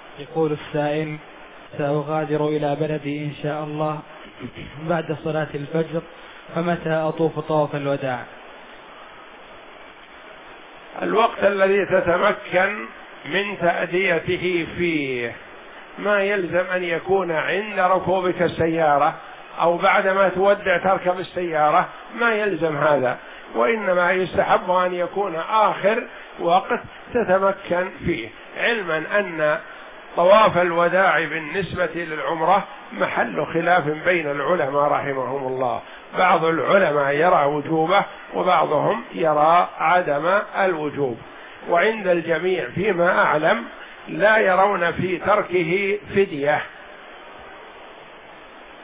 يقول السائل: سأغادر إلى بلدي إن شاء الله بعد صلاة الفجر، فمتى أطوف طواف الوداع؟ الوقت الذي تتمكن من تأديته فيه، ما يلزم أن يكون عند ركوبك السيارة أو بعدما تودع تركب السيارة، ما يلزم هذا، وإنما يستحب أن يكون آخر وقت تتمكن فيه، علما أن طواف الوداع بالنسبة للعمرة محل خلاف بين العلماء رحمهم الله، بعض العلماء يرى وجوبه وبعضهم يرى عدم الوجوب، وعند الجميع فيما أعلم لا يرون في تركه فدية،